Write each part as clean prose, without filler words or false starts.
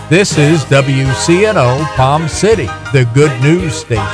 This is WCNO Palm City, the good news station.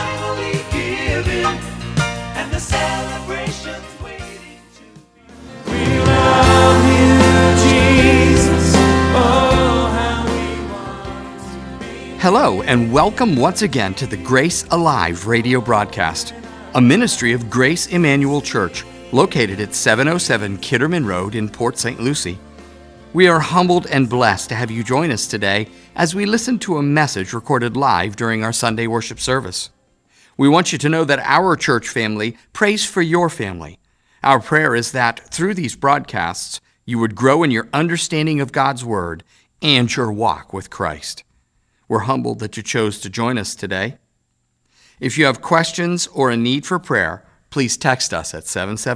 Hello, and welcome once again to the Grace Alive radio broadcast, a ministry of Grace Emmanuel Church, located at 707 Kitterman Road in Port St. Lucie. We are humbled and blessed to have you join us today as we listen to a message recorded live during our Sunday worship service. We want you to know that our church family prays for your family. Our prayer is that through these broadcasts, you would grow in your understanding of God's Word and your walk with Christ. We're humbled that you chose to join us today. If you have questions or a need for prayer, please text us at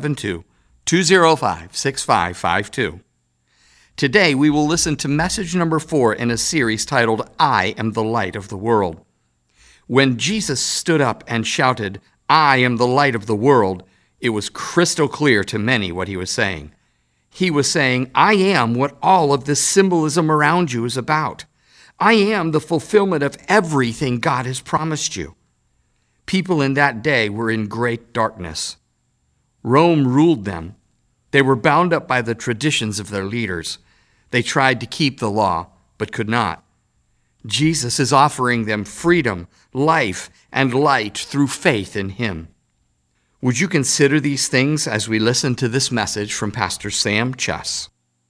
772-205-6552. Today, we will listen to message number 4 in a series titled, I Am the Light of the World. When Jesus stood up and shouted, I am the light of the world, it was crystal clear to many what he was saying. He was saying, I am what all of this symbolism around you is about. I am the fulfillment of everything God has promised you. People in that day were in great darkness. Rome ruled them. They were bound up by the traditions of their leaders. They tried to keep the law, but could not. Jesus is offering them freedom, life, and light through faith in Him. Would you consider these things as we listen to this message from Pastor Sam Chess?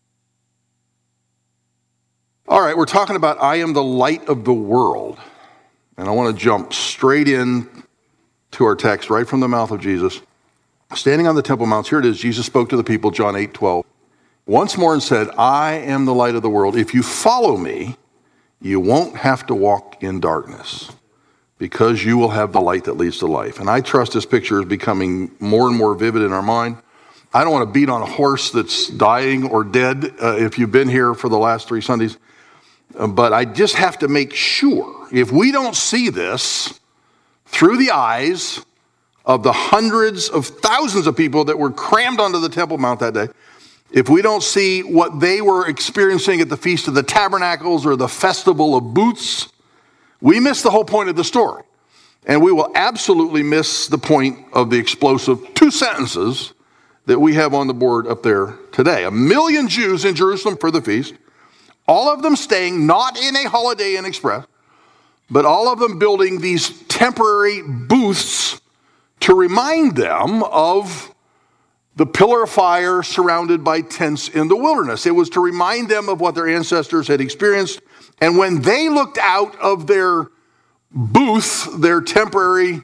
All right, we're talking about I am the light of the world. And I want to jump straight in to our text right from the mouth of Jesus. Standing on the Temple Mount, here it is, Jesus spoke to the people, John 8:12. Once more and said, I am the light of the world. If you follow me, you won't have to walk in darkness because you will have the light that leads to life. And I trust this picture is becoming more and more vivid in our mind. I don't want to beat on a horse that's dying or dead if you've been here for the last 3 Sundays. But I just have to make sure, if we don't see this through the eyes of the hundreds of thousands of people that were crammed onto the Temple Mount that day, if we don't see what they were experiencing at the Feast of the Tabernacles or the Festival of Booths, we miss the whole point of the story. And we will absolutely miss the point of the explosive 2 sentences that we have on the board up there today. 1 million Jews in Jerusalem for the feast, all of them staying not in a Holiday Inn Express, but all of them building these temporary booths to remind them of the pillar of fire surrounded by tents in the wilderness. It was to remind them of what their ancestors had experienced. And when they looked out of their booth, their temporary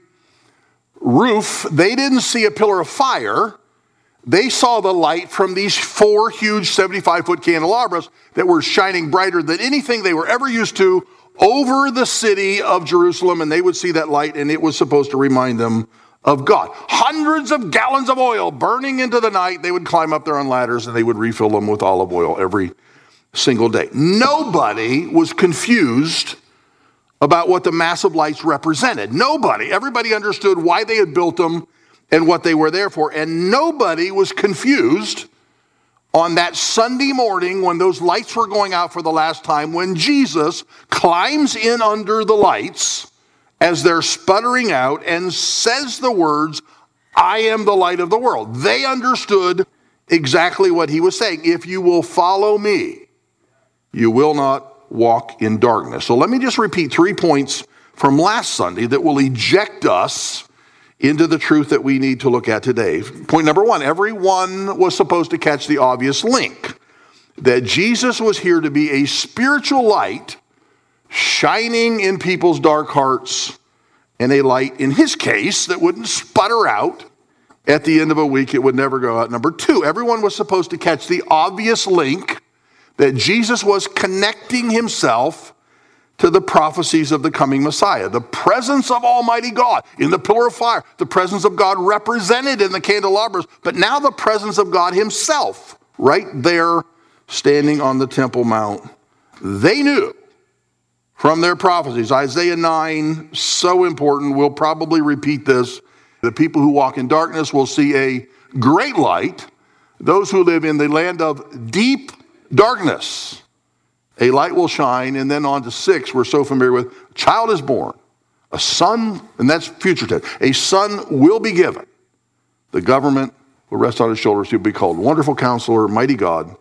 roof, they didn't see a pillar of fire. They saw the light from these 4 huge 75-foot candelabras that were shining brighter than anything they were ever used to over the city of Jerusalem. And they would see that light, and it was supposed to remind them of God. Hundreds of gallons of oil burning into the night. They would climb up there on ladders, and they would refill them with olive oil every single day. Nobody was confused about what the massive lights represented. Nobody. Everybody understood why they had built them and what they were there for. And nobody was confused on that Sunday morning when those lights were going out for the last time, when Jesus climbs in under the lights as they're sputtering out and says the words, I am the light of the world. They understood exactly what he was saying. If you will follow me, you will not walk in darkness. So let me just repeat 3 points from last Sunday that will eject us into the truth that we need to look at today. Point number 1, everyone was supposed to catch the obvious link, that Jesus was here to be a spiritual light shining in people's dark hearts, and a light, in his case, that wouldn't sputter out at the end of a week. It would never go out. Number 2, everyone was supposed to catch the obvious link that Jesus was connecting himself to the prophecies of the coming Messiah. The presence of Almighty God in the pillar of fire, the presence of God represented in the candelabras, but now the presence of God himself right there standing on the Temple Mount. They knew from their prophecies. Isaiah 9, so important. We'll probably repeat this. The people who walk in darkness will see a great light. Those who live in the land of deep darkness a light will shine, and then on to 6, we're so familiar with, a child is born, a son, and that's future tense, a son will be given. The government will rest on his shoulders. He'll be called Wonderful Counselor, Mighty God,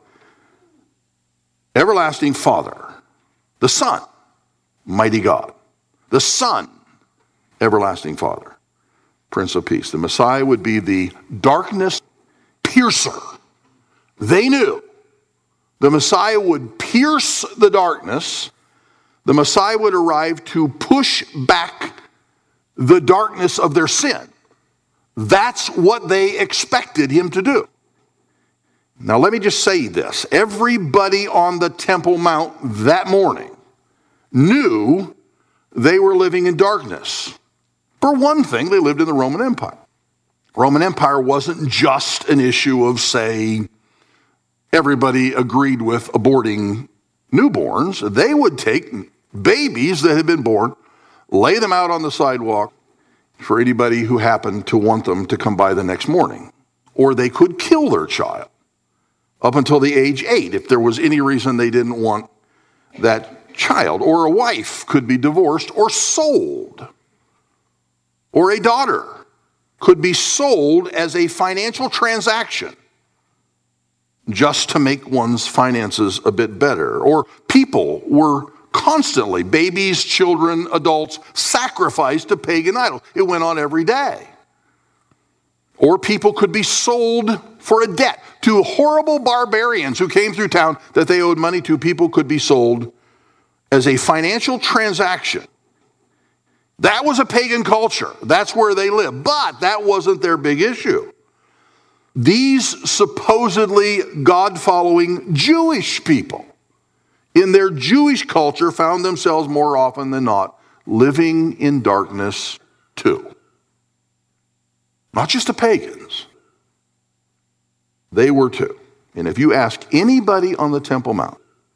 Everlasting Father, the Son, Mighty God, the Son, Everlasting Father, Prince of Peace. The Messiah would be the darkness piercer. They knew the Messiah would pierce the darkness. The Messiah would arrive to push back the darkness of their sin. That's what they expected him to do. Now let me just say this. Everybody on the Temple Mount that morning knew they were living in darkness. For one thing, they lived in the Roman Empire. Roman Empire wasn't just an issue of, say, everybody agreed with aborting newborns. They would take babies that had been born, lay them out on the sidewalk for anybody who happened to want them to come by the next morning. Or they could kill their child up until the age 8 if there was any reason they didn't want that child. Or a wife could be divorced or sold. Or a daughter could be sold as a financial transaction just to make one's finances a bit better. Or people were constantly, babies, children, adults, sacrificed to pagan idols. It went on every day. Or people could be sold for a debt to horrible barbarians who came through town that they owed money to. People could be sold as a financial transaction. That was a pagan culture. That's where they lived. But that wasn't their big issue. These supposedly God-following Jewish people in their Jewish culture found themselves more often than not living in darkness too. Not just the pagans. They were too. And if you ask anybody on the Temple Mount,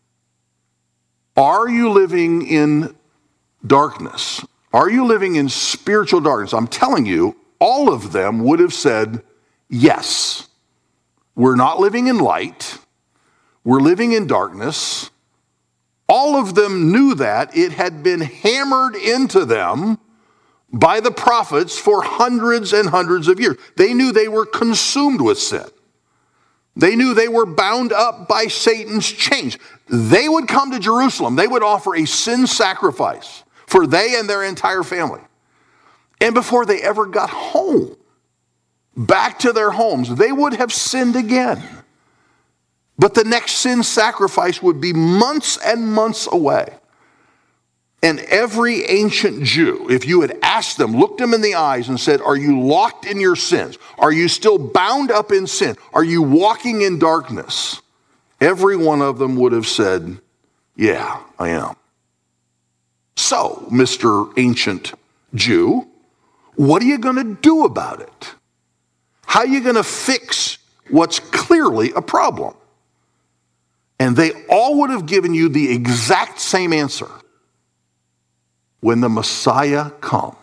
are you living in darkness? Are you living in spiritual darkness? I'm telling you, all of them would have said, yes. We're not living in light. We're living in darkness. All of them knew that. It had been hammered into them by the prophets for hundreds and hundreds of years. They knew they were consumed with sin. They knew they were bound up by Satan's chains. They would come to Jerusalem. They would offer a sin sacrifice for they and their entire family. And before they ever got home, back to their homes, they would have sinned again. But the next sin sacrifice would be months and months away. And every ancient Jew, if you had asked them, looked them in the eyes and said, are you locked in your sins? Are you still bound up in sin? Are you walking in darkness? Every one of them would have said, yeah, I am. So, Mr. Ancient Jew, what are you going to do about it? How are you going to fix what's clearly a problem? And they all would have given you the exact same answer. When the Messiah comes,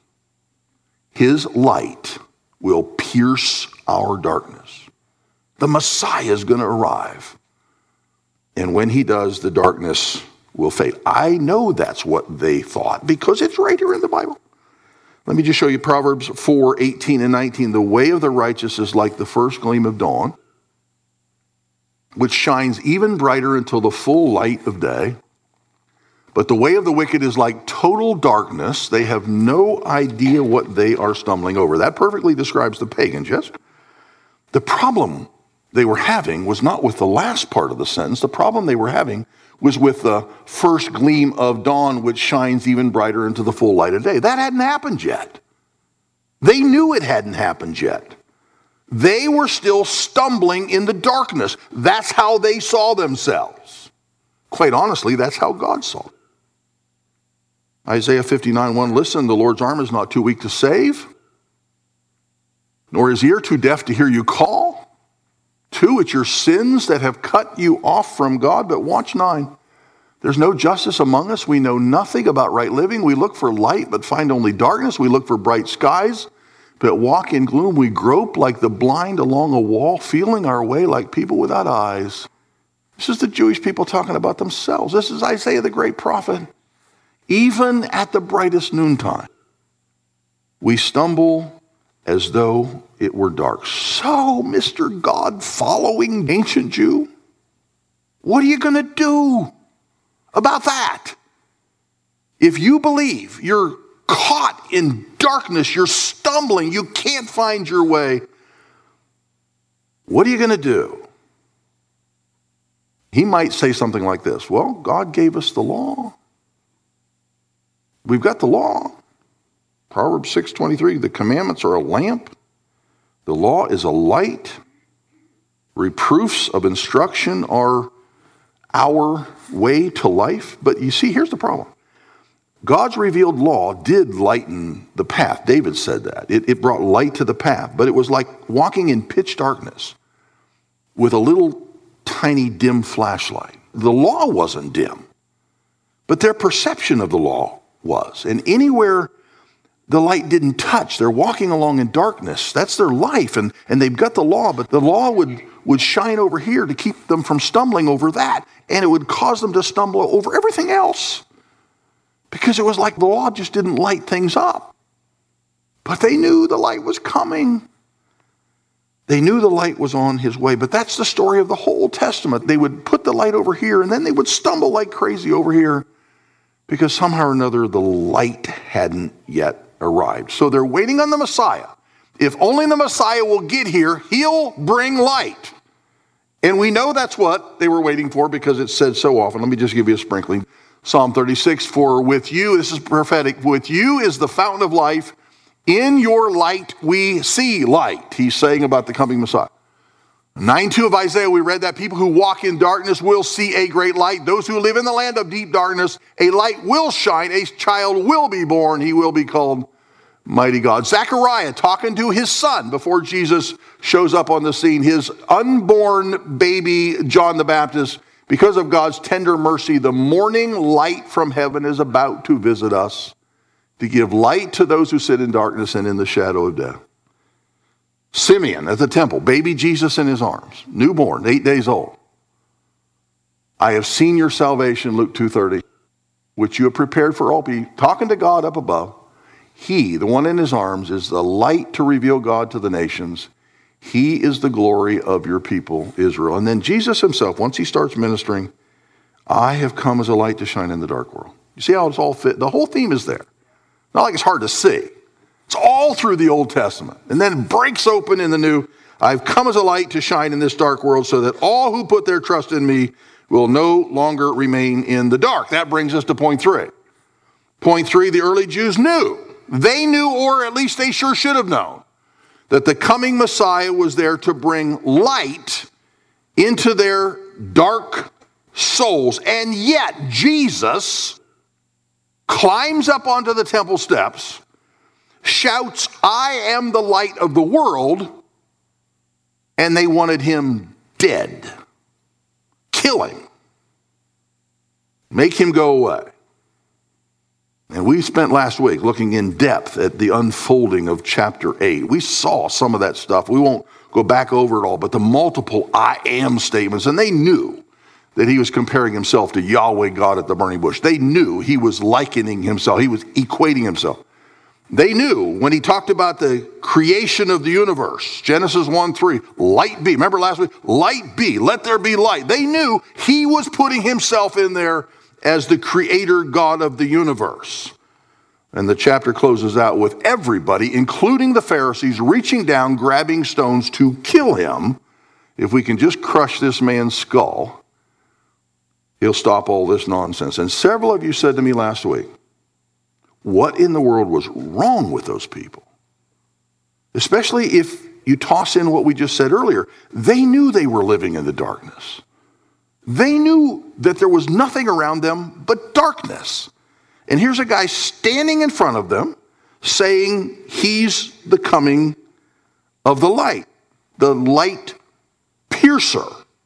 his light will pierce our darkness. The Messiah is going to arrive. And when he does, the darkness will fade. I know that's what they thought because it's right here in the Bible. Let me just show you Proverbs 4:18 and 19. The way of the righteous is like the first gleam of dawn, which shines even brighter until the full light of day. But the way of the wicked is like total darkness. They have no idea what they are stumbling over. That perfectly describes the pagans, yes? The problem they were having was not with the last part of the sentence. The problem they were having was with the first gleam of dawn, which shines even brighter into the full light of day. That hadn't happened yet. They knew it hadn't happened yet. They were still stumbling in the darkness. That's how they saw themselves. Quite honestly, that's how God saw them. Isaiah 59:1, listen, the Lord's arm is not too weak to save, nor his ear too deaf to hear you call. 2, it's your sins that have cut you off from God. But watch 9. There's no justice among us. We know nothing about right living. We look for light, but find only darkness. We look for bright skies, but walk in gloom. We grope like the blind along a wall, feeling our way like people without eyes. This is the Jewish people talking about themselves. This is Isaiah the great prophet. Even at the brightest noontime, we stumble as though it were dark. So, Mr. God-following ancient Jew, what are you going to do about that? If you believe you're caught in darkness, you're stumbling, you can't find your way, what are you going to do? He might say something like this: well, God gave us the law. We've got the law. Proverbs 6:23, the commandments are a lamp. The law is a light. Reproofs of instruction are our way to life. But you see, here's the problem. God's revealed law did lighten the path. David said that. It brought light to the path. But it was like walking in pitch darkness with a little tiny dim flashlight. The law wasn't dim, but their perception of the law was. And anywhere the light didn't touch, they're walking along in darkness. That's their life. And they've got the law, but the law would shine over here to keep them from stumbling over that. And it would cause them to stumble over everything else, because it was like the law just didn't light things up. But they knew the light was coming. They knew the light was on his way. But that's the story of the whole Testament. They would put the light over here, and then they would stumble like crazy over here, because somehow or another the light hadn't yet arrived. So they're waiting on the Messiah. If only the Messiah will get here, he'll bring light. And we know that's what they were waiting for, because it said so often. Let me just give you a sprinkling. Psalm 36, for with you, this is prophetic, with you is the fountain of life. In your light we see light. He's saying about the coming Messiah. 9:2 of Isaiah, we read that people who walk in darkness will see a great light. Those who live in the land of deep darkness, a light will shine. A child will be born. He will be called Mighty God. Zechariah talking to his son before Jesus shows up on the scene. His unborn baby, John the Baptist, because of God's tender mercy, the morning light from heaven is about to visit us to give light to those who sit in darkness and in the shadow of death. Simeon at the temple, baby Jesus in his arms, newborn, 8 days old. I have seen your salvation, Luke 2:30, which you have prepared for all people. Talking to God up above. He, the one in his arms, is the light to reveal God to the nations. He is the glory of your people, Israel. And then Jesus himself, once he starts ministering, I have come as a light to shine in the dark world. You see how it's all fit? The whole theme is there. Not like it's hard to see. It's all through the Old Testament. And then it breaks open in the New. I've come as a light to shine in this dark world so that all who put their trust in me will no longer remain in the dark. That brings us to point 3. Point 3, the early Jews knew. They knew, or at least they sure should have known, that the coming Messiah was there to bring light into their dark souls. And yet Jesus climbs up onto the temple steps, shouts, I am the light of the world, and they wanted him dead. Kill him. Make him go away. And we spent last week looking in depth at the unfolding of chapter 8. We saw some of that stuff. We won't go back over it all, but the multiple I am statements, and they knew that he was comparing himself to Yahweh God at the burning bush. They knew he was likening himself. He was equating himself. They knew when he talked about the creation of the universe, Genesis 1:3, light be. Remember last week? Light be, let there be light. They knew he was putting himself in there as the creator God of the universe. And the chapter closes out with everybody, including the Pharisees, reaching down, grabbing stones to kill him. If we can just crush this man's skull, he'll stop all this nonsense. And several of you said to me last week, what in the world was wrong with those people? Especially if you toss in what we just said earlier. They knew they were living in the darkness. They knew that there was nothing around them but darkness. And here's a guy standing in front of them saying he's the coming of the light piercer.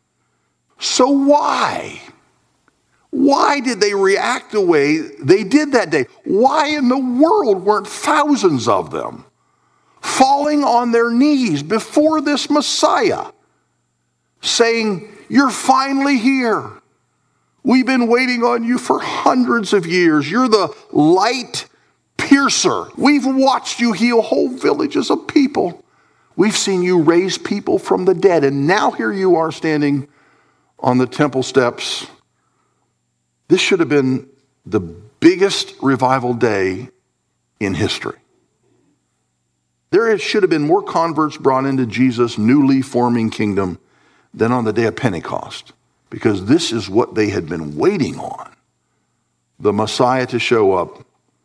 So why? Why did they react the way they did that day? Why in the world weren't thousands of them falling on their knees before this Messiah, saying, You're finally here. We've been waiting on you for hundreds of years. You're the light piercer. We've watched you heal whole villages of people. We've seen you raise people from the dead. And now here you are standing on the temple steps. This should have been the biggest revival day in history. There should have been more converts brought into Jesus' newly forming kingdom than on the day of Pentecost, because this is what they had been waiting on, the Messiah to show up.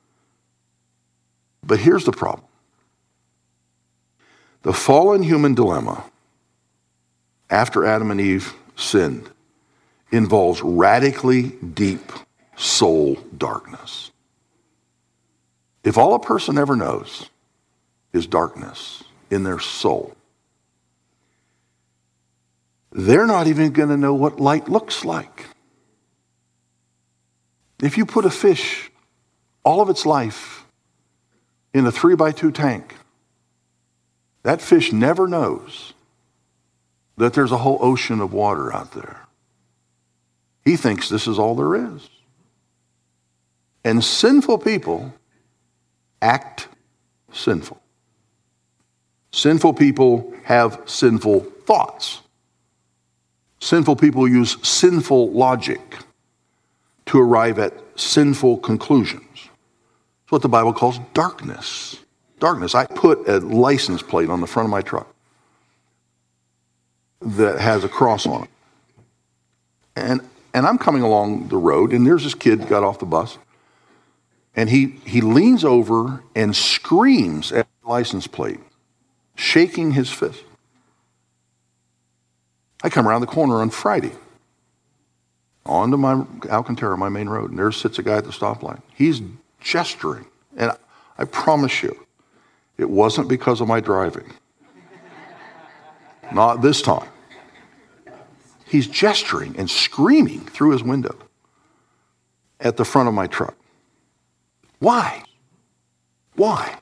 But here's the problem. The fallen human dilemma after Adam and Eve sinned involves radically deep soul darkness. If all a person ever knows is darkness in their soul, they're not even going to know what light looks like. If you put a fish, all of its life, in a 3x2 tank, that fish never knows that there's a whole ocean of water out there. He thinks this is all there is. And sinful people act sinful. Sinful people have sinful thoughts. Sinful people use sinful logic to arrive at sinful conclusions. It's what the Bible calls darkness. Darkness. I put a license plate on the front of my truck that has a cross on it. And I'm coming along the road, and there's this kid got off the bus, and he leans over and screams at the license plate, shaking his fist. I come around the corner on Friday, onto my Alcantara, my main road, and there sits a guy at the stoplight. He's gesturing, and I promise you, it wasn't because of my driving. Not this time. He's gesturing and screaming through his window at the front of my truck. Why? Why?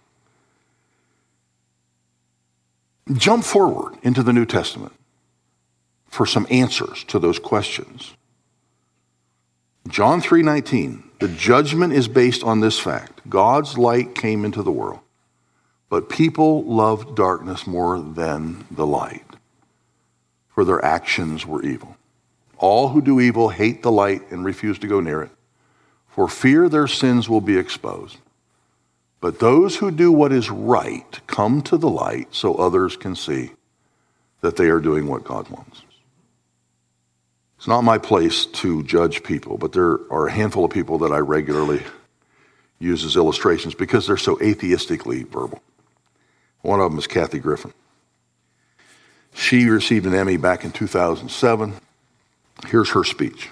Jump forward into the New Testament for some answers to those questions. John 3:19, the judgment is based on this fact. God's light came into the world, but people loved darkness more than the light, for their actions were evil. All who do evil hate the light and refuse to go near it, for fear their sins will be exposed. But those who do what is right come to the light so others can see that they are doing what God wants. It's not my place to judge people, but there are a handful of people that I regularly use as illustrations because they're so atheistically verbal. One of them is Kathy Griffin. She received an Emmy back in 2007. Here's her speech.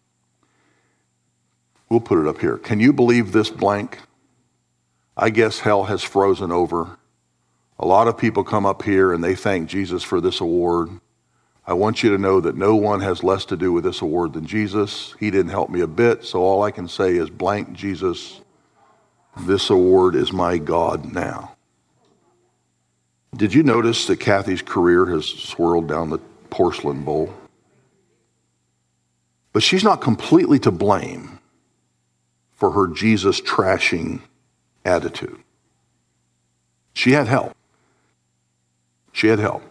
We'll put it up here. Can you believe this blank? I guess hell has frozen over. A lot of people come up here and they thank Jesus for this award. I want you to know that no one has less to do with this award than Jesus. He didn't help me a bit, so all I can say is blank Jesus. This award is my God now. Did you notice that Kathy's career has swirled down the porcelain bowl? But she's not completely to blame for her Jesus trashing attitude. She had help. She had help.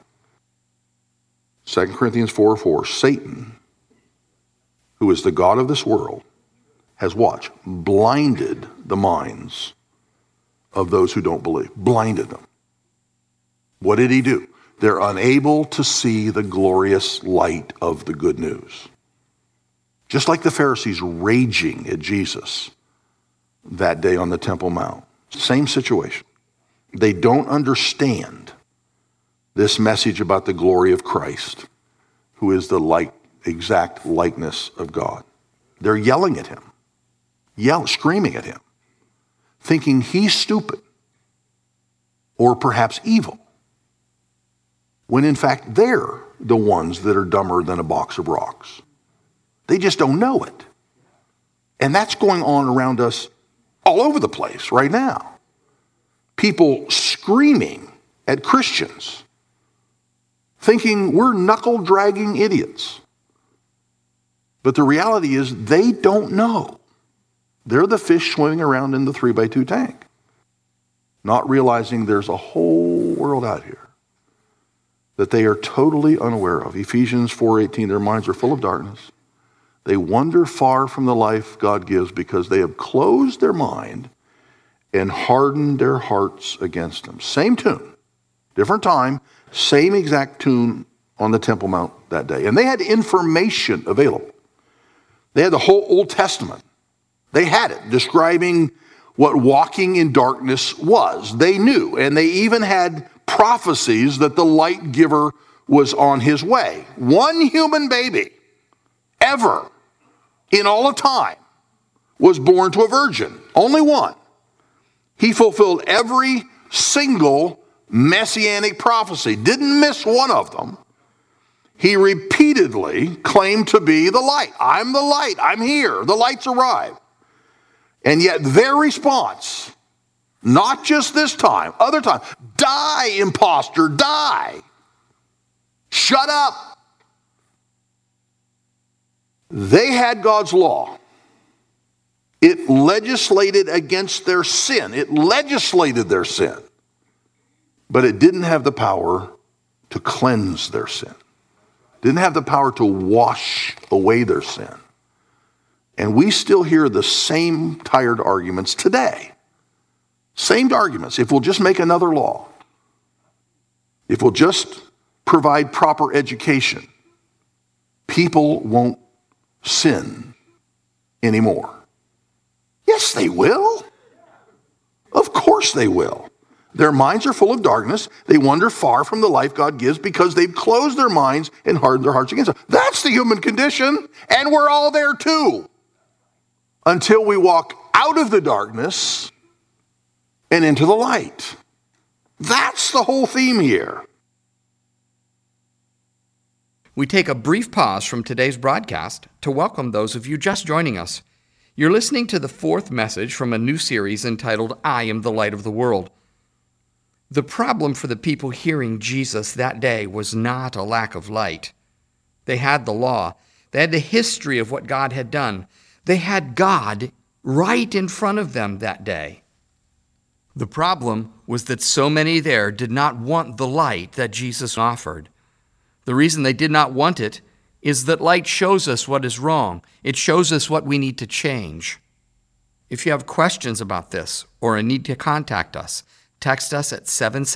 2 Corinthians 4:4, Satan, who is the god of this world, has watched, blinded the minds of those who don't believe. Blinded them. What did he do? They're unable to see the glorious light of the good news. Just like the Pharisees raging at Jesus that day on the Temple Mount. Same situation. They don't understand this message about the glory of Christ, who is the exact likeness of God. They're yelling at him, screaming at him, thinking he's stupid or perhaps evil, when in fact they're the ones that are dumber than a box of rocks. They just don't know it. And that's going on around us all over the place right now. People screaming at Christians, thinking we're knuckle-dragging idiots. But the reality is they don't know. They're the fish swimming around in the 3x2 tank, not realizing there's a whole world out here that they are totally unaware of. Ephesians 4:18, their minds are full of darkness. They wander far from the life God gives because they have closed their mind and hardened their hearts against him. Same tune, different time, same exact tune on the Temple Mount that day. And they had information available. They had the whole Old Testament. They had it, describing what walking in darkness was. They knew, and they even had prophecies that the light giver was on his way. One human baby ever in all of time was born to a virgin. Only one. He fulfilled every single messianic prophecy. Didn't miss one of them. He repeatedly claimed to be the light. I'm the light. I'm here. The light's arrived. And yet their response, not just this time, other time, die, imposter, die. Shut up. They had God's law. It legislated against their sin. It legislated their sin. But it didn't have the power to cleanse their sin. Didn't have the power to wash away their sin. And we still hear the same tired arguments today. Same arguments. If we'll just make another law, if we'll just provide proper education, people won't sin anymore. Yes, they will. Of course they will. Their minds are full of darkness. They wander far from the life God gives because they've closed their minds and hardened their hearts against him. That's the human condition, and we're all there too. Until we walk out of the darkness and into the light. That's the whole theme here. We take a brief pause from today's broadcast to welcome those of you just joining us. You're listening to the fourth message from a new series entitled, I Am the Light of the World. The problem for the people hearing Jesus that day was not a lack of light. They had the law. They had the history of what God had done. They had God right in front of them that day. The problem was that so many there did not want the light that Jesus offered. The reason they did not want it is that light shows us what is wrong. It shows us what we need to change. If you have questions about this or a need to contact us, text us at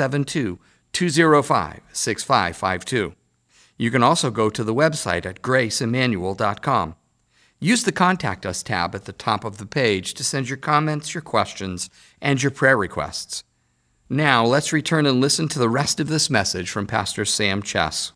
772-205-6552. You can also go to the website at graceemmanuel.com. Use the Contact Us tab at the top of the page to send your comments, your questions, and your prayer requests. Now, let's return and listen to the rest of this message from Pastor Sam Chess.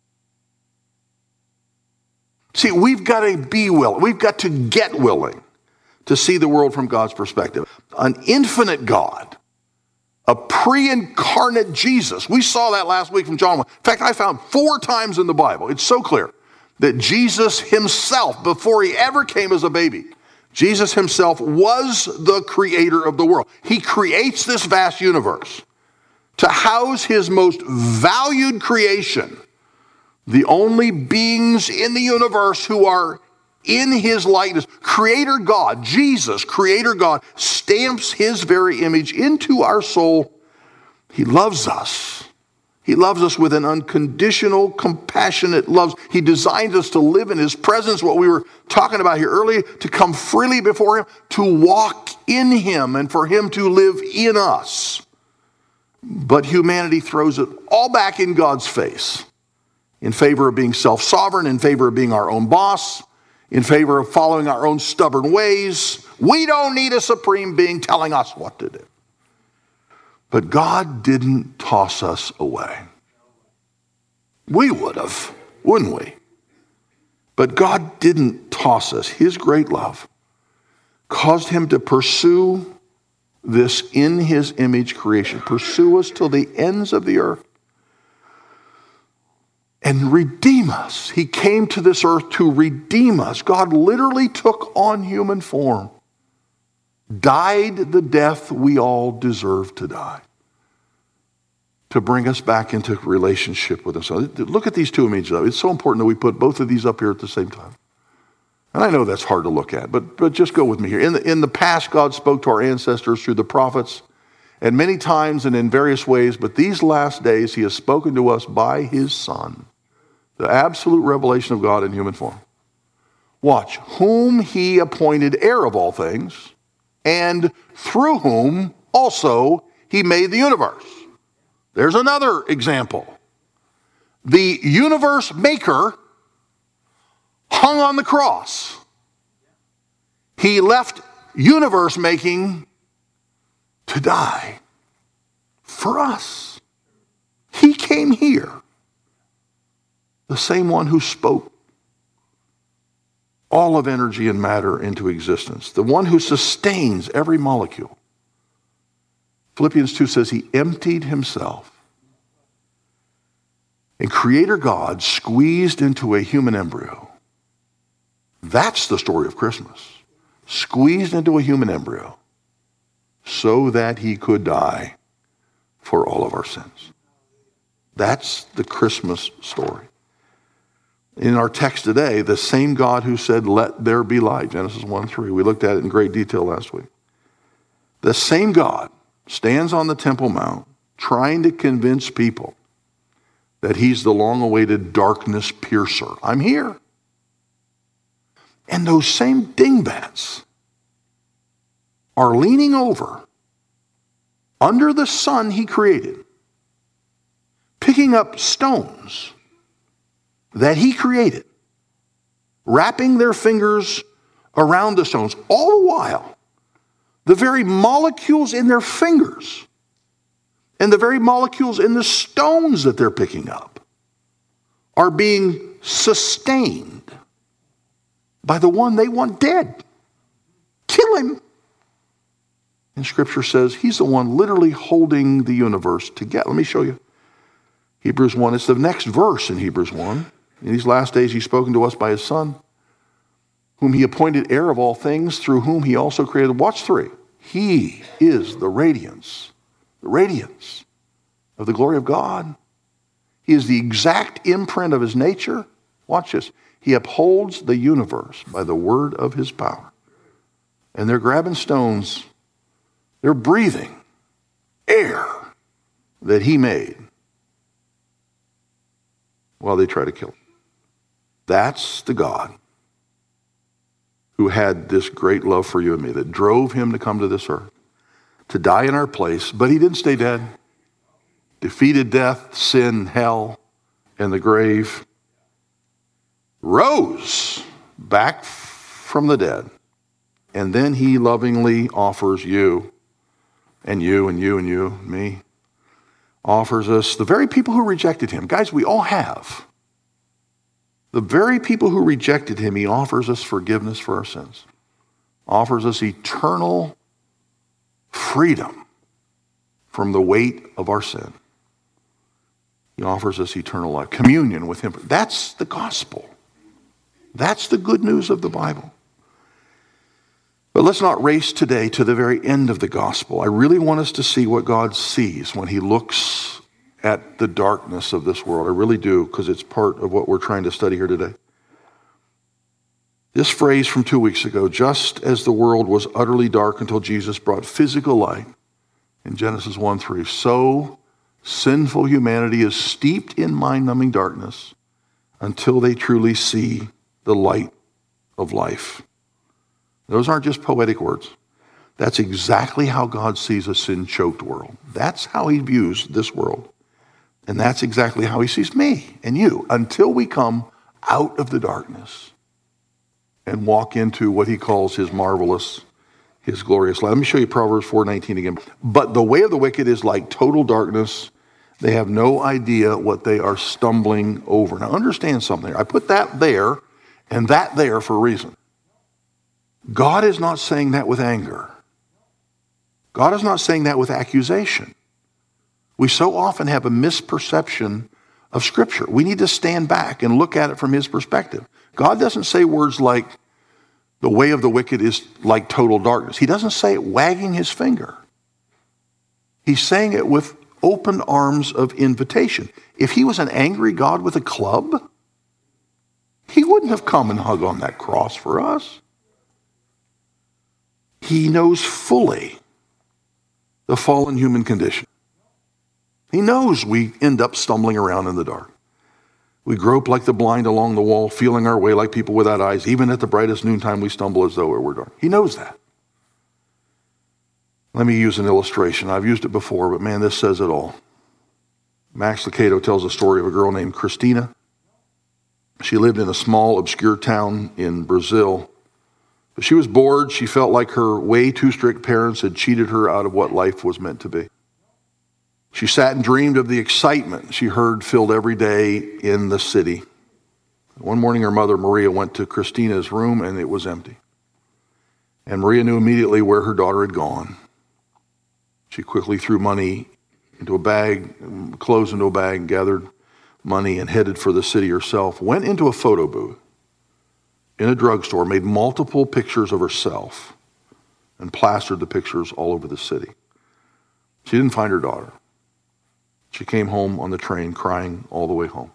See, we've got to be willing. We've got to get willing to see the world from God's perspective. An infinite God, a pre-incarnate Jesus. We saw that last week from John 1. In fact, I found 4 times in the Bible. It's so clear that Jesus himself, before he ever came as a baby, Jesus himself was the creator of the world. He creates this vast universe to house his most valued creation, the only beings in the universe who are in his likeness. Creator God, Jesus, creator God, stamps his very image into our soul. He loves us. He loves us with an unconditional, compassionate love. He designed us to live in his presence, what we were talking about here earlier, to come freely before him, to walk in him, and for him to live in us. But humanity throws it all back in God's face in favor of being self-sovereign, in favor of being our own boss, in favor of following our own stubborn ways. We don't need a supreme being telling us what to do. But God didn't toss us away. We would have, wouldn't we? But God didn't toss us. His great love caused him to pursue this in his image creation, pursue us till the ends of the earth, and redeem us. He came to this earth to redeem us. God literally took on human form, died the death we all deserve to die, to bring us back into relationship with him. So look at these two images. It's so important that we put both of these up here at the same time. And I know that's hard to look at, but just go with me here. In the past, God spoke to our ancestors through the prophets, and many times and in various ways, but these last days he has spoken to us by his Son, the absolute revelation of God in human form. Watch, whom he appointed heir of all things, and through whom also he made the universe. There's another example. The universe maker hung on the cross. He left universe making to die for us. He came here, the same one who spoke all of energy and matter into existence, the one who sustains every molecule. Philippians 2 says he emptied himself. And Creator God squeezed into a human embryo. That's the story of Christmas. Squeezed into a human embryo so that he could die for all of our sins. That's the Christmas story. In our text today, the same God who said, "Let there be light," Genesis 1:3. We looked at it in great detail last week. The same God stands on the Temple Mount trying to convince people that he's the long-awaited darkness piercer. I'm here. And those same dingbats are leaning over under the sun he created, picking up stones that he created, wrapping their fingers around the stones, all the while the very molecules in their fingers and the very molecules in the stones that they're picking up are being sustained by the one they want dead. Kill him. And Scripture says he's the one literally holding the universe together. Let me show you. Hebrews 1, it's the next verse in Hebrews 1. In these last days he's spoken to us by his Son, whom he appointed heir of all things, through whom he also created. Watch 3. He is the radiance of the glory of God. He is the exact imprint of his nature. Watch this. He upholds the universe by the word of his power. And they're grabbing stones. They're breathing air that he made while they try to kill him. That's the God who had this great love for you and me, that drove him to come to this earth, to die in our place, but he didn't stay dead. Defeated death, sin, hell, and the grave. Rose back from the dead. And then he lovingly offers you, and you, and you, and you, me, offers us, the very people who rejected him. Guys, we all have. The very people who rejected him, he offers us forgiveness for our sins. Offers us eternal freedom from the weight of our sin. He offers us eternal life, communion with him. That's the gospel. That's the good news of the Bible. But let's not race today to the very end of the gospel. I really want us to see what God sees when he looks at the darkness of this world. I really do, because it's part of what we're trying to study here today. This phrase from 2 weeks ago, just as the world was utterly dark until Jesus brought physical light, in Genesis 1:3, so sinful humanity is steeped in mind-numbing darkness until they truly see the light of life. Those aren't just poetic words. That's exactly how God sees a sin-choked world. That's how he views this world. And that's exactly how he sees me and you, until we come out of the darkness and walk into what he calls his marvelous, his glorious light. Let me show you Proverbs 4:19 again. But the way of the wicked is like total darkness. They have no idea what they are stumbling over. Now understand something. I put that there and that there for a reason. God is not saying that with anger. God is not saying that with accusation. We so often have a misperception of Scripture. We need to stand back and look at it from his perspective. God doesn't say words like, the way of the wicked is like total darkness. He doesn't say it wagging his finger. He's saying it with open arms of invitation. If he was an angry God with a club, he wouldn't wouldn't have come and hung on that cross for us. He knows fully the fallen human condition. He knows we end up stumbling around in the dark. We grope like the blind along the wall, feeling our way like people without eyes. Even at the brightest noontime, we stumble as though it were dark. He knows that. Let me use an illustration. I've used it before, but man, this says it all. Max Lucado tells a story of a girl named Christina. She lived in a small, obscure town in Brazil. But she was bored. She felt like her way too strict parents had cheated her out of what life was meant to be. She sat and dreamed of the excitement she heard filled every day in the city. One morning, her mother, Maria, went to Christina's room, and it was empty. And Maria knew immediately where her daughter had gone. She quickly threw money into a bag, clothes into a bag, gathered money, and headed for the city herself. Went into a photo booth in a drugstore, made multiple pictures of herself, and plastered the pictures all over the city. She didn't find her daughter. She came home on the train crying all the way home.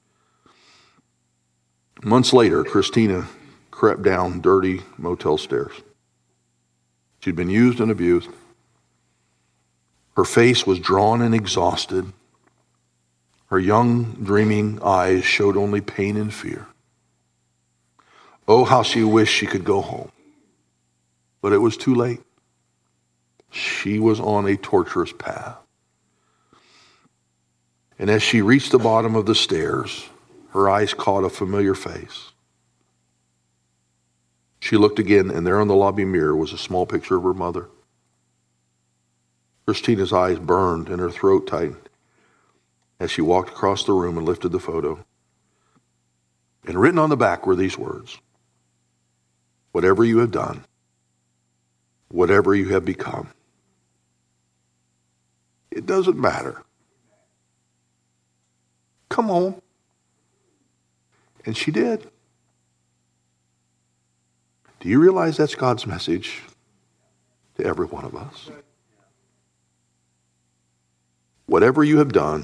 Months later, Christina crept down dirty motel stairs. She'd been used and abused. Her face was drawn and exhausted. Her young, dreaming eyes showed only pain and fear. Oh, how she wished she could go home. But it was too late. She was on a torturous path. And as she reached the bottom of the stairs, her eyes caught a familiar face. She looked again, and there on the lobby mirror was a small picture of her mother. Christina's eyes burned and her throat tightened as she walked across the room and lifted the photo. And written on the back were these words: whatever you have done, whatever you have become, it doesn't matter. Come home. And she did. Do you realize that's God's message to every one of us? Whatever you have done,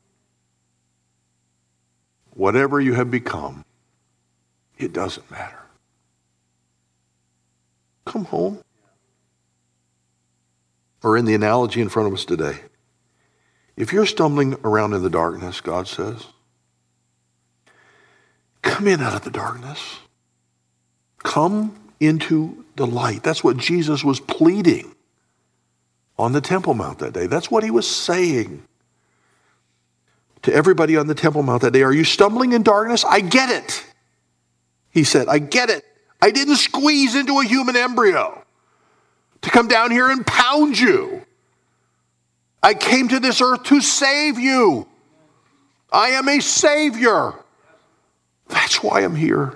whatever you have become, it doesn't matter. Come home. Or in the analogy in front of us today, if you're stumbling around in the darkness, God says, come in out of the darkness. Come into the light. That's what Jesus was pleading on the Temple Mount that day. That's what he was saying to everybody on the Temple Mount that day. Are you stumbling in darkness? I get it. He said, I get it. I didn't squeeze into a human embryo to come down here and pound you. I came to this earth to save you. I am a Savior. That's why I'm here.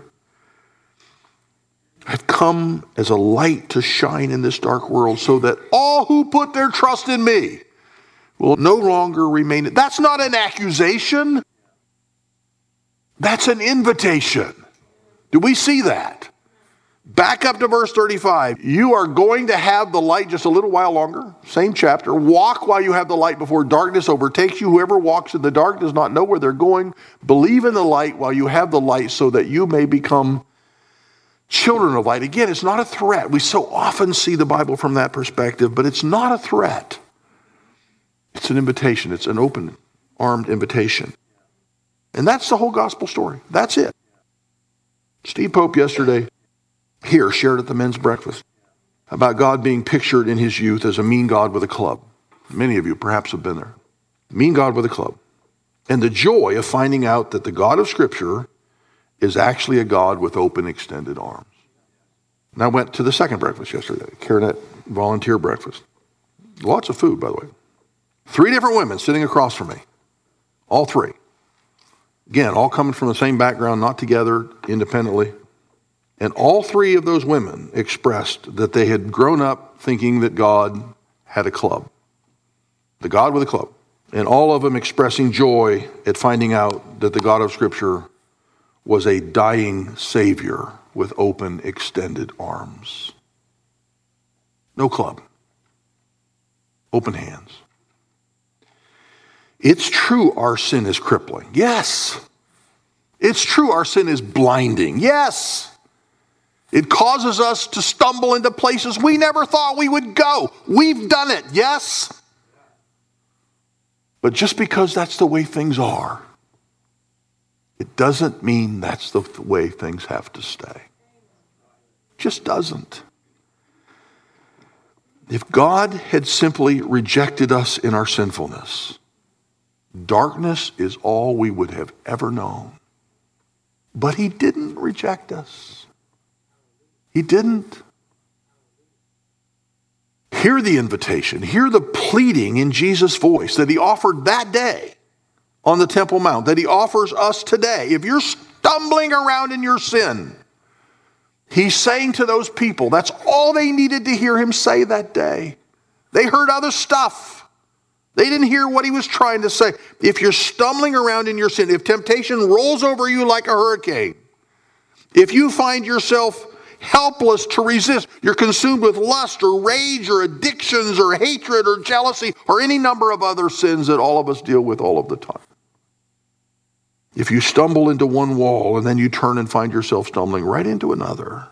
I've come as a light to shine in this dark world so that all who put their trust in me will no longer remain. That's not an accusation. That's an invitation. Do we see that? Back up to verse 35. You are going to have the light just a little while longer. Same chapter. Walk while you have the light before darkness overtakes you. Whoever walks in the dark does not know where they're going. Believe in the light while you have the light so that you may become children of light. Again, it's not a threat. We so often see the Bible from that perspective, but it's not a threat. It's an invitation. It's an open-armed invitation. And that's the whole gospel story. That's it. Steve Pope yesterday here shared at the men's breakfast about God being pictured in his youth as a mean God with a club. Many of you perhaps have been there. Mean God with a club. And the joy of finding out that the God of Scripture is actually a God with open, extended arms. And I went to the second breakfast yesterday, CareNet volunteer breakfast. Lots of food, by the way. 3 different women sitting across from me. All 3. Again, all coming from the same background, not together, independently. And all 3 of those women expressed that they had grown up thinking that God had a club. The God with a club. And all of them expressing joy at finding out that the God of Scripture was a dying Savior with open, extended arms. No club. Open hands. It's true our sin is crippling. Yes. It's true, our sin is blinding. Yes. It causes us to stumble into places we never thought we would go. We've done it, yes. But just because that's the way things are, it doesn't mean that's the way things have to stay. It just doesn't. If God had simply rejected us in our sinfulness, darkness is all we would have ever known. But he didn't reject us. He didn't. Hear the invitation. Hear the pleading in Jesus' voice that he offered that day on the Temple Mount, that he offers us today. If you're stumbling around in your sin, he's saying to those people, that's all they needed to hear him say that day. They heard other stuff. They didn't hear what he was trying to say. If you're stumbling around in your sin, if temptation rolls over you like a hurricane, if you find yourself helpless to resist, you're consumed with lust or rage or addictions or hatred or jealousy or any number of other sins that all of us deal with all of the time. If you stumble into one wall and then you turn and find yourself stumbling right into another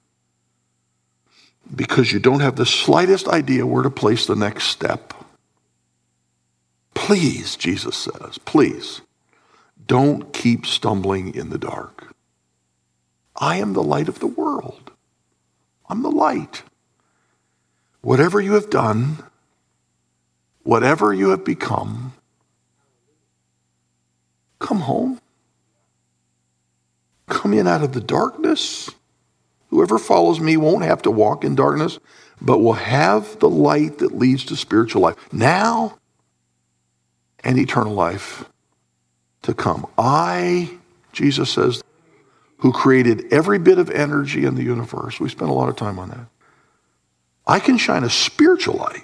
because you don't have the slightest idea where to place the next step, please, Jesus says, please, don't keep stumbling in the dark. I am the light of the world. I'm the light. Whatever you have done, whatever you have become, come home. Come in out of the darkness. Whoever follows me won't have to walk in darkness, but will have the light that leads to spiritual life now and eternal life to come. I, Jesus says, who created every bit of energy in the universe. We spent a lot of time on that. I can shine a spiritual light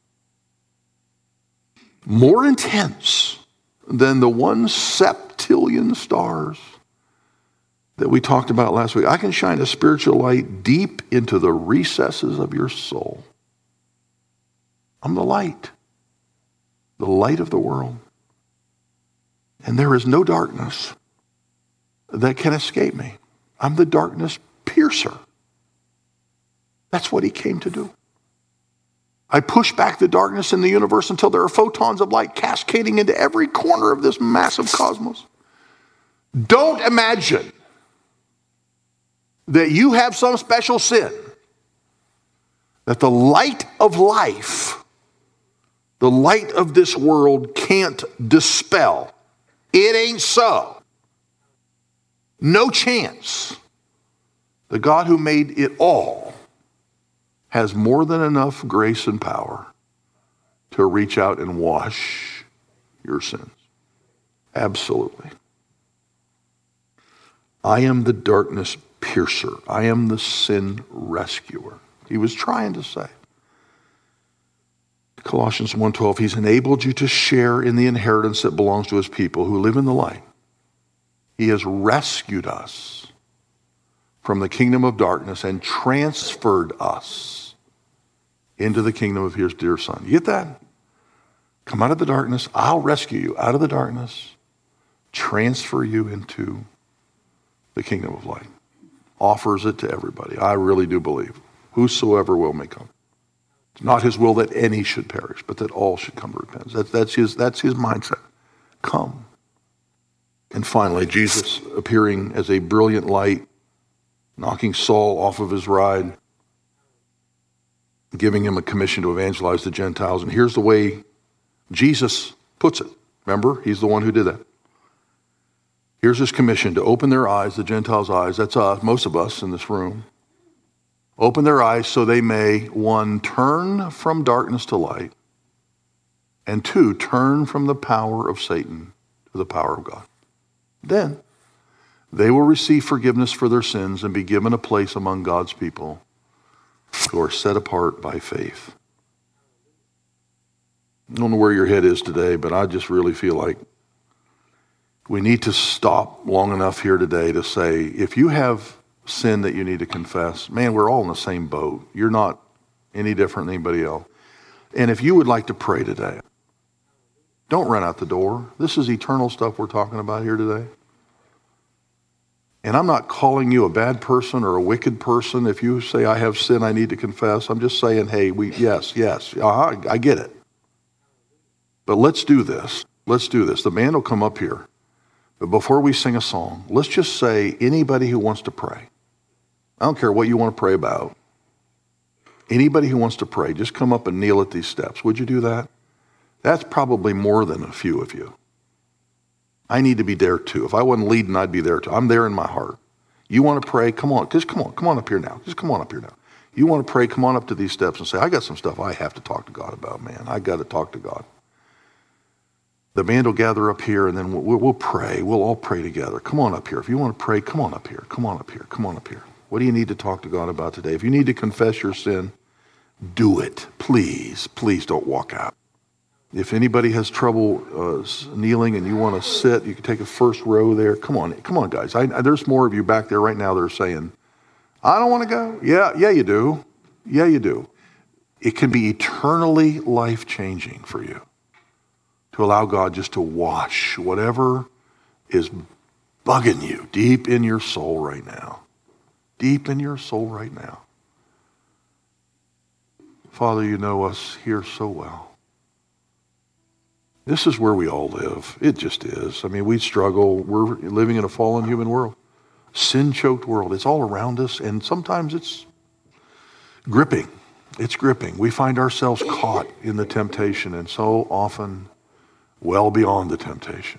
more intense than the 1 septillion stars that we talked about last week. I can shine a spiritual light deep into the recesses of your soul. I'm the light of the world. And there is no darkness that can escape me. I'm the darkness piercer. That's what he came to do. I push back the darkness in the universe until there are photons of light cascading into every corner of this massive cosmos. Don't imagine that you have some special sin, that the light of life, the light of this world can't dispel. It ain't so. No chance. The God who made it all has more than enough grace and power to reach out and wash your sins. Absolutely. I am the darkness piercer. I am the sin rescuer. He was trying to say. Colossians 1:12, he's enabled you to share in the inheritance that belongs to his people who live in the light. He has rescued us from the kingdom of darkness and transferred us into the kingdom of his dear son. You get that? Come out of the darkness. I'll rescue you out of the darkness. Transfer you into the kingdom of light. Offers it to everybody. I really do believe. Whosoever will may come. It's not his will that any should perish, but that all should come to repentance. That's his mindset. Come. And finally, Jesus appearing as a brilliant light, knocking Saul off of his ride, giving him a commission to evangelize the Gentiles. And here's the way Jesus puts it. Remember, he's the one who did that. Here's his commission to open their eyes, the Gentiles' eyes. That's us, most of us in this room. Open their eyes so they may, 1, turn from darkness to light, and 2, turn from the power of Satan to the power of God. Then they will receive forgiveness for their sins and be given a place among God's people who are set apart by faith. I don't know where your head is today, but I just really feel like we need to stop long enough here today to say, if you have sin that you need to confess, man, we're all in the same boat. You're not any different than anybody else. And if you would like to pray today, don't run out the door. This is eternal stuff we're talking about here today. And I'm not calling you a bad person or a wicked person. If you say, I have sin I need to confess, I'm just saying, hey, yes, I get it. But let's do this. Let's do this. The band will come up here. But before we sing a song, let's just say anybody who wants to pray. I don't care what you want to pray about. Anybody who wants to pray, just come up and kneel at these steps. Would you do that? That's probably more than a few of you. I need to be there too. If I wasn't leading, I'd be there too. I'm there in my heart. You want to pray? Come on. Just come on up here now. Just come on up here now. You want to pray? Come on up to these steps and say, I got some stuff I have to talk to God about, man. I got to talk to God. The band will gather up here, and then we'll pray. We'll all pray together. Come on up here. If you want to pray, come on up here. Come on up here. Come on up here. What do you need to talk to God about today? If you need to confess your sin, do it. Please, please don't walk out. If anybody has trouble kneeling and you want to sit, you can take a first row there. Come on, guys. There's more of you back there right now that are saying, I don't want to go. Yeah, you do. Yeah, you do. It can be eternally life-changing for you to allow God just to wash whatever is bugging you deep in your soul right now. Deep in your soul right now. Father, you know us here so well. This is where we all live. It just is. I mean, we struggle. We're living in a fallen human world. Sin-choked world. It's all around us, and sometimes it's gripping. It's gripping. We find ourselves caught in the temptation, and so often well beyond the temptation.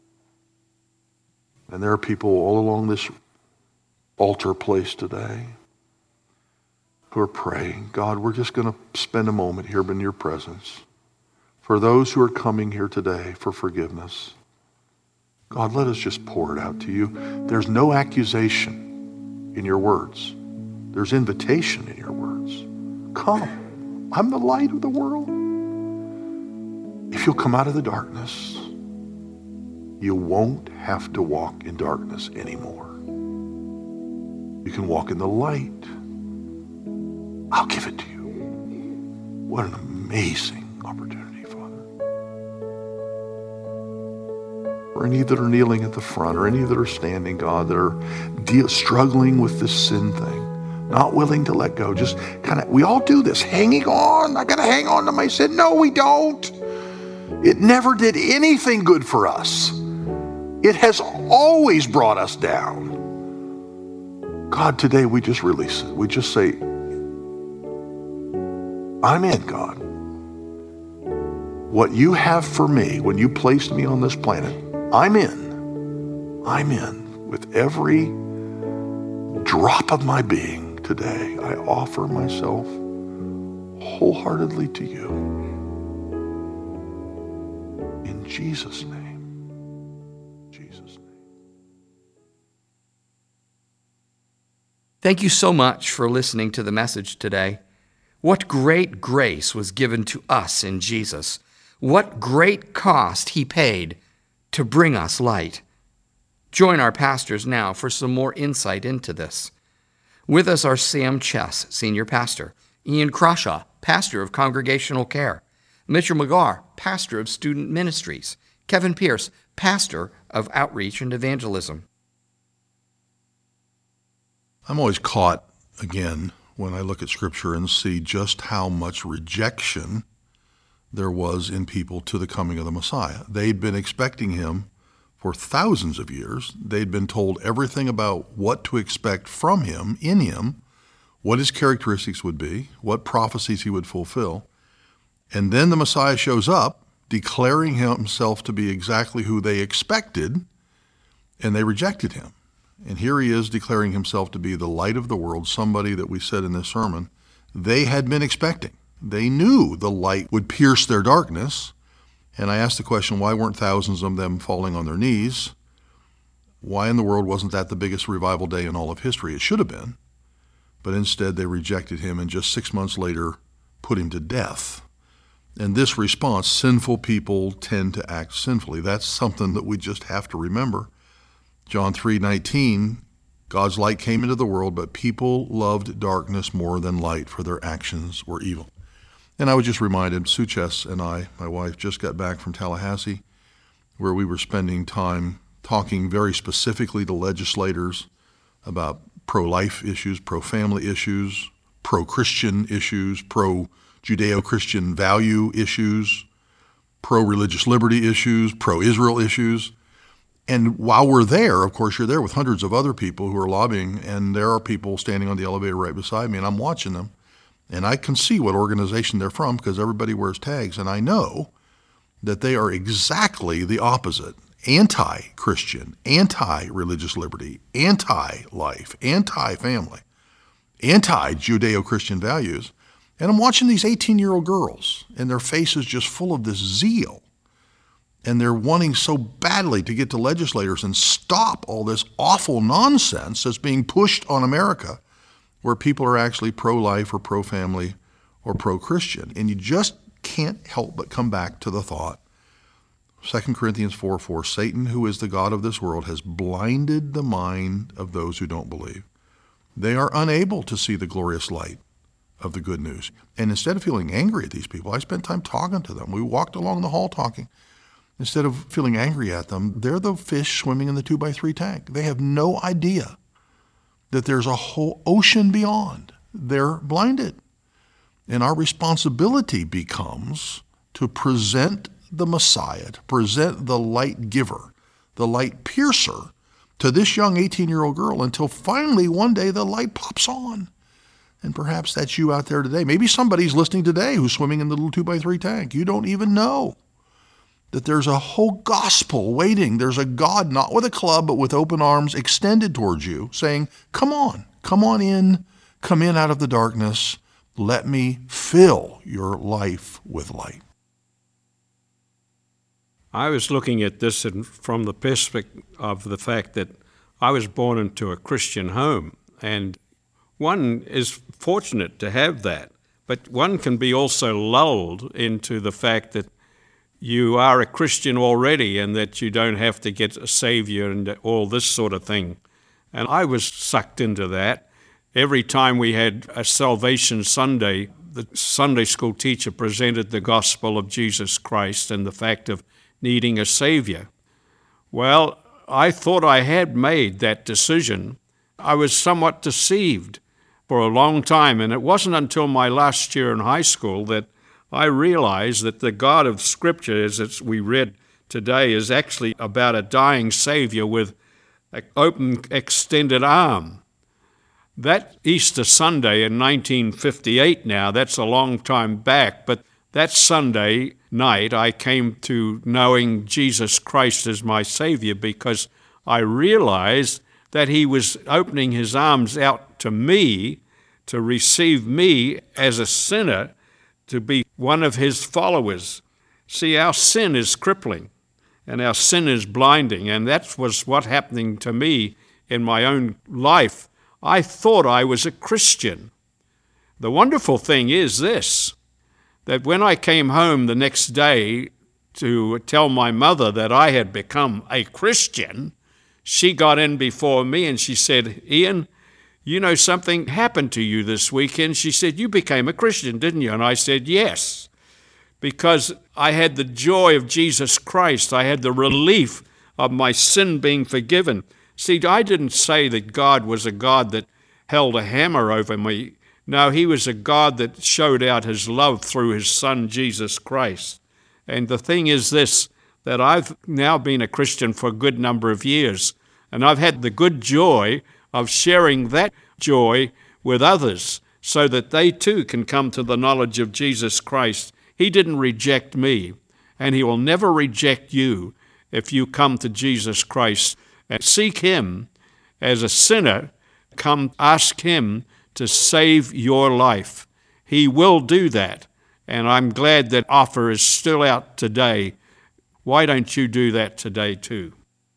And there are people all along this altar place today who are praying, God, we're just going to spend a moment here in your presence. For those who are coming here today for forgiveness, God, let us just pour it out to you. There's no accusation in your words. There's invitation in your words. Come, I'm the light of the world. If you'll come out of the darkness, you won't have to walk in darkness anymore. You can walk in the light. I'll give it to you. What an amazing opportunity, Father. For any that are kneeling at the front, or any that are standing, God, that are struggling with this sin thing, not willing to let go, just we all do this, hanging on. I got to hang on to my sin. No, we don't. It never did anything good for us. It has always brought us down. God, today we just release it. We just say, I'm in, God. What you have for me, when you placed me on this planet, I'm in. I'm in. With every drop of my being today, I offer myself wholeheartedly to you. In Jesus' name. Jesus' name. Thank you so much for listening to the message today. What great grace was given to us in Jesus. What great cost he paid to bring us light. Join our pastors now for some more insight into this. With us are Sam Chess, Senior Pastor, Ian Crawshaw, Pastor of Congregational Care, Mitchell McGarr, Pastor of Student Ministries, Kevin Pierce, Pastor of Outreach and Evangelism. I'm always caught, again, when I look at Scripture and see just how much rejection there was in people to the coming of the Messiah. They'd been expecting him for thousands of years. They'd been told everything about what to expect from him, in him, what his characteristics would be, what prophecies he would fulfill. And then the Messiah shows up, declaring himself to be exactly who they expected, and they rejected him. And here he is declaring himself to be the light of the world, somebody that we said in this sermon they had been expecting. They knew the light would pierce their darkness. And I asked the question, why weren't thousands of them falling on their knees? Why in the world wasn't that the biggest revival day in all of history? It should have been. But instead they rejected him and just 6 months later put him to death. And this response, sinful people tend to act sinfully. That's something that we just have to remember. John 3:19, God's light came into the world, but people loved darkness more than light, for their actions were evil. And I was just reminded, Sue Chess and I, my wife, just got back from Tallahassee, where we were spending time talking very specifically to legislators about pro-life issues, pro-family issues, pro-Christian issues, pro-Judeo-Christian value issues, pro-religious liberty issues, pro-Israel issues. And while we're there, of course, you're there with hundreds of other people who are lobbying, and there are people standing on the elevator right beside me, and I'm watching them. And I can see what organization they're from because everybody wears tags, and I know that they are exactly the opposite. Anti-Christian, anti-religious liberty, anti-life, anti-family, anti-Judeo-Christian values. And I'm watching these 18-year-old girls, and their faces just full of this zeal. And they're wanting so badly to get to legislators and stop all this awful nonsense that's being pushed on America, where people are actually pro-life or pro-family or pro-Christian. And you just can't help but come back to the thought, 2 Corinthians 4:4, Satan, who is the god of this world, has blinded the mind of those who don't believe. They are unable to see the glorious light of the good news. And instead of feeling angry at these people, I spent time talking to them. We walked along the hall talking. Instead of feeling angry at them, they're the fish swimming in the 2x3 tank. They have no idea that there's a whole ocean beyond. They're blinded. And our responsibility becomes to present the Messiah, to present the light giver, the light piercer to this young 18-year-old girl until finally one day the light pops on. And perhaps that's you out there today. Maybe somebody's listening today who's swimming in the little 2x3 tank. You don't even know that there's a whole gospel waiting. There's a God, not with a club, but with open arms extended towards you, saying, come on in, come in out of the darkness. Let me fill your life with light. I was looking at this from the perspective of the fact that I was born into a Christian home, and one is fortunate to have that, but one can be also lulled into the fact that you are a Christian already and that you don't have to get a savior and all this sort of thing. And I was sucked into that. Every time we had a Salvation Sunday, the Sunday school teacher presented the gospel of Jesus Christ and the fact of needing a savior. Well, I thought I had made that decision. I was somewhat deceived for a long time, and it wasn't until my last year in high school that I realized that the God of Scripture, as we read today, is actually about a dying Savior with an open, extended arm. That Easter Sunday in 1958 now, that's a long time back, but that Sunday night I came to knowing Jesus Christ as my Savior because I realized that He was opening His arms out to me to receive me as a sinner to be one of His followers. See, our sin is crippling and our sin is blinding, and that was what happening to me in my own life. I thought I was a Christian. The wonderful thing is this, that when I came home the next day to tell my mother that I had become a Christian, she got in before me and she said, Ian, you know something happened to you this weekend. She said, you became a Christian, didn't you? And I said, yes, because I had the joy of Jesus Christ. I had the relief of my sin being forgiven. See, I didn't say that God was a God that held a hammer over me. No, He was a God that showed out His love through His Son, Jesus Christ. And the thing is this, that I've now been a Christian for a good number of years, and I've had the good joy of sharing that joy with others so that they too can come to the knowledge of Jesus Christ. He didn't reject me, and He will never reject you if you come to Jesus Christ and seek Him as a sinner. Come ask Him to save your life. He will do that, and I'm glad that offer is still out today. Why don't you do that today too?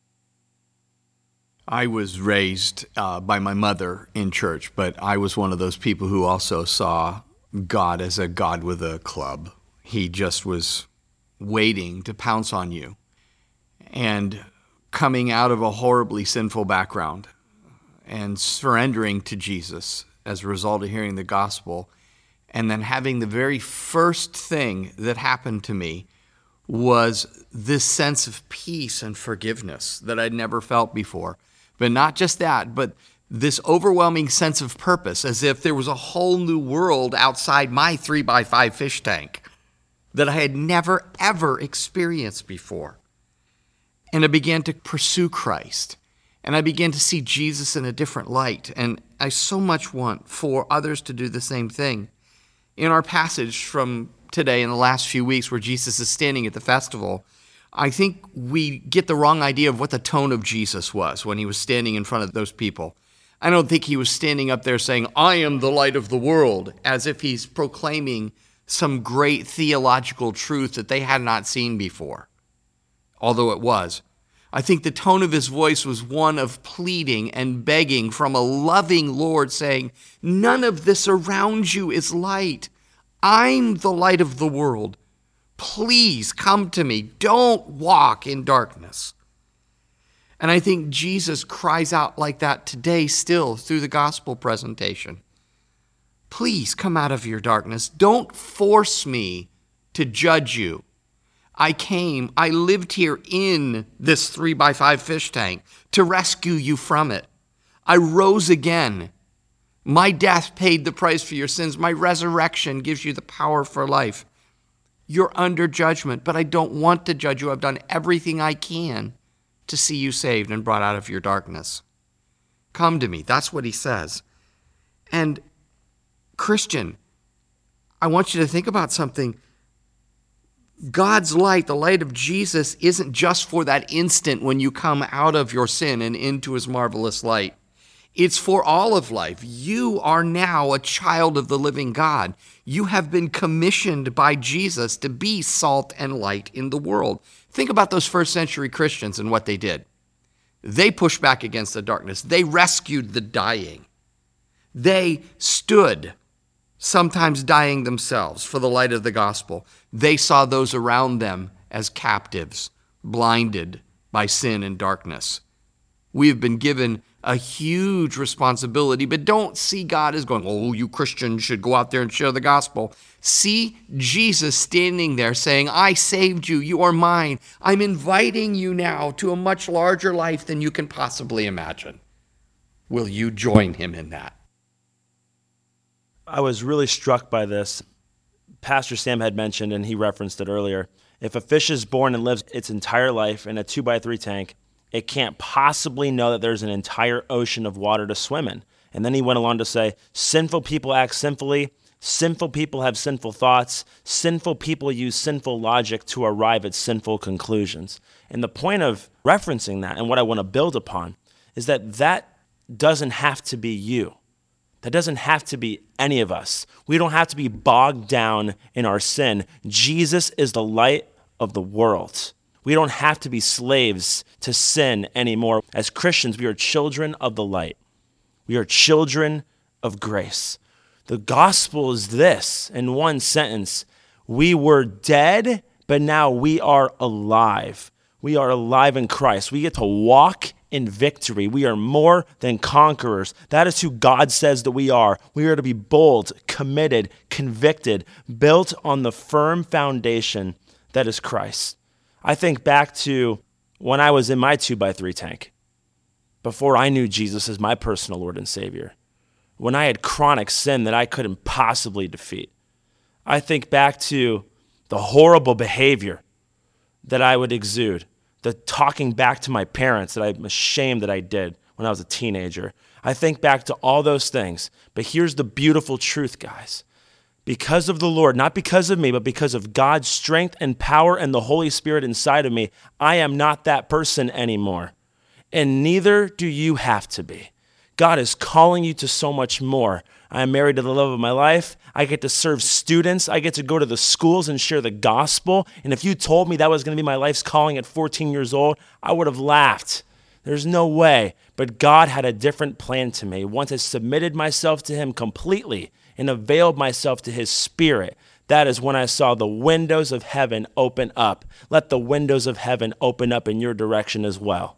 I was raised by my mother in church, but I was one of those people who also saw God as a God with a club. He just was waiting to pounce on you. And coming out of a horribly sinful background and surrendering to Jesus as a result of hearing the gospel, and then having the very first thing that happened to me was this sense of peace and forgiveness that I'd never felt before. But not just that, but this overwhelming sense of purpose, as if there was a whole new world outside my 3x5 fish tank that I had never, ever experienced before. And I began to pursue Christ. And I began to see Jesus in a different light. And I so much want for others to do the same thing. In our passage from today, in the last few weeks, where Jesus is standing at the festival, I think we get the wrong idea of what the tone of Jesus was when he was standing in front of those people. I don't think he was standing up there saying, "I am the light of the world," as if he's proclaiming some great theological truth that they had not seen before, although it was. I think the tone of his voice was one of pleading and begging from a loving Lord, saying, "None of this around you is light. I'm the light of the world. Please come to me. Don't walk in darkness." And I think Jesus cries out like that today still through the gospel presentation. Please come out of your darkness. Don't force me to judge you. I lived here in this 3x5 fish tank to rescue you from it. I rose again. My death paid the price for your sins. My resurrection gives you the power for life. You're under judgment, but I don't want to judge you. I've done everything I can to see you saved and brought out of your darkness. Come to me. That's what he says. And Christian, I want you to think about something. God's light, the light of Jesus, isn't just for that instant when you come out of your sin and into his marvelous light. It's for all of life. You are now a child of the living God. You have been commissioned by Jesus to be salt and light in the world. Think about those first century Christians and what they did. They pushed back against the darkness. They rescued the dying. They stood, sometimes dying themselves, for the light of the gospel. They saw those around them as captives, blinded by sin and darkness. We have been given a huge responsibility, but don't see God as going, "Oh, you Christians should go out there and share the gospel." See Jesus standing there saying, "I saved you. You are mine. I'm inviting you now to a much larger life than you can possibly imagine." Will you join him in that? I was really struck by this. Pastor Sam had mentioned, and he referenced it earlier, if a fish is born and lives its entire life in a 2x3 tank, it can't possibly know that there's an entire ocean of water to swim in. And then he went along to say, sinful people act sinfully, sinful people have sinful thoughts, sinful people use sinful logic to arrive at sinful conclusions. And the point of referencing that, and what I want to build upon, is that that doesn't have to be you. That doesn't have to be any of us. We don't have to be bogged down in our sin. Jesus is the light of the world. We don't have to be slaves to sin anymore. As Christians, we are children of the light. We are children of grace. The gospel is this, in one sentence: we were dead, but now we are alive. We are alive in Christ. We get to walk in victory. We are more than conquerors. That is who God says that we are. We are to be bold, committed, convicted, built on the firm foundation that is Christ. I think back to when I was in my 2x3 tank, before I knew Jesus as my personal Lord and Savior, when I had chronic sin that I couldn't possibly defeat. I think back to the horrible behavior that I would exude, the talking back to my parents that I'm ashamed that I did when I was a teenager. I think back to all those things. But here's the beautiful truth, guys. Because of the Lord, not because of me, but because of God's strength and power and the Holy Spirit inside of me, I am not that person anymore. And neither do you have to be. God is calling you to so much more. I am married to the love of my life. I get to serve students. I get to go to the schools and share the gospel. And if you told me that was going to be my life's calling at 14 years old, I would have laughed. There's no way. But God had a different plan to me. Once I submitted myself to him completely and availed myself to his Spirit, that is when I saw the windows of heaven open up. Let the windows of heaven open up in your direction as well.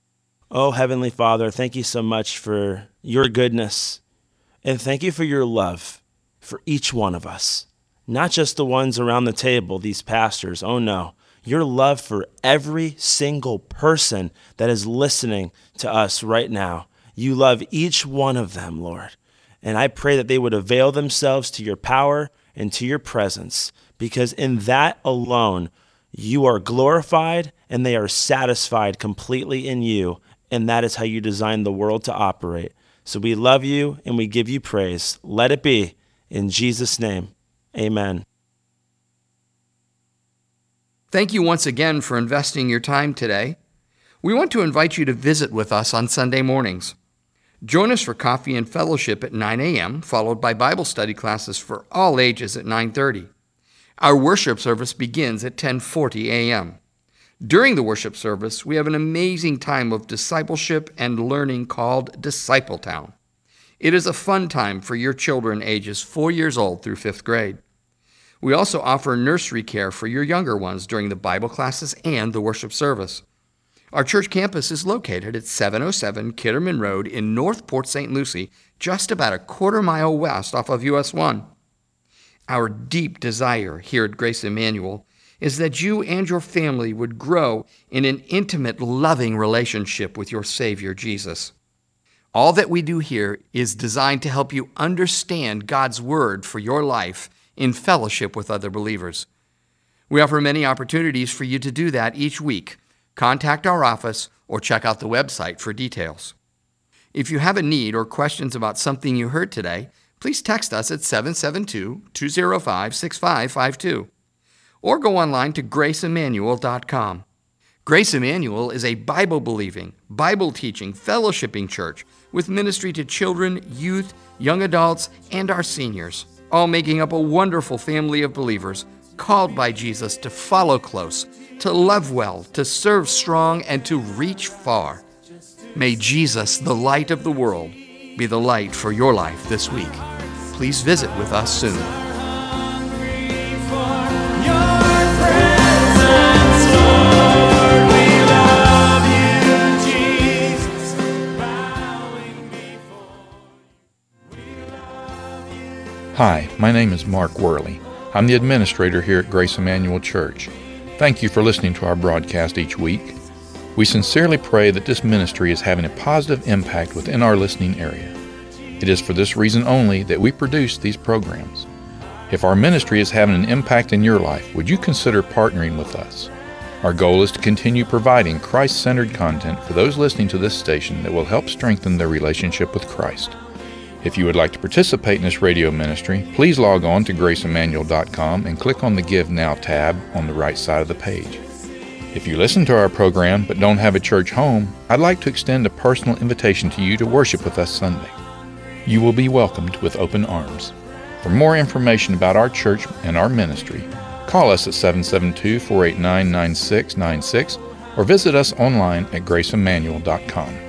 Oh, Heavenly Father, thank you so much for your goodness. And thank you for your love for each one of us. Not just the ones around the table, these pastors. Oh no, your love for every single person that is listening to us right now. You love each one of them, Lord. And I pray that they would avail themselves to your power and to your presence, because in that alone, you are glorified and they are satisfied completely in you. And that is how you designed the world to operate. So we love you and we give you praise. Let it be in Jesus' name. Amen. Thank you once again for investing your time today. We want to invite you to visit with us on Sunday mornings. Join us for coffee and fellowship at 9 a.m., followed by Bible study classes for all ages at 9:30. Our worship service begins at 10:40 a.m. During the worship service, we have an amazing time of discipleship and learning called Discipletown. It is a fun time for your children ages 4 years old through 5th grade. We also offer nursery care for your younger ones during the Bible classes and the worship service. Our church campus is located at 707 Kitterman Road in North Port St. Lucie, just about a quarter-mile west off of US 1. Our deep desire here at Grace Emmanuel is that you and your family would grow in an intimate, loving relationship with your Savior, Jesus. All that we do here is designed to help you understand God's Word for your life in fellowship with other believers. We offer many opportunities for you to do that each week. Contact our office or check out the website for details. If you have a need or questions about something you heard today, please text us at 772-205-6552 or go online to graceemmanuel.com. Grace Emmanuel is a Bible-believing, Bible-teaching, fellowshipping church with ministry to children, youth, young adults, and our seniors, all making up a wonderful family of believers called by Jesus to follow close, to love well, to serve strong, and to reach far. May Jesus, the light of the world, be the light for your life this week. Please visit with us soon. Hi, my name is Mark Worley. I'm the administrator here at Grace Emmanuel Church. Thank you for listening to our broadcast each week. We sincerely pray that this ministry is having a positive impact within our listening area. It is for this reason only that we produce these programs. If our ministry is having an impact in your life, would you consider partnering with us? Our goal is to continue providing Christ-centered content for those listening to this station that will help strengthen their relationship with Christ. If you would like to participate in this radio ministry, please log on to graceemmanuel.com and click on the Give Now tab on the right side of the page. If you listen to our program but don't have a church home, I'd like to extend a personal invitation to you to worship with us Sunday. You will be welcomed with open arms. For more information about our church and our ministry, call us at 772-489-9696 or visit us online at graceemmanuel.com.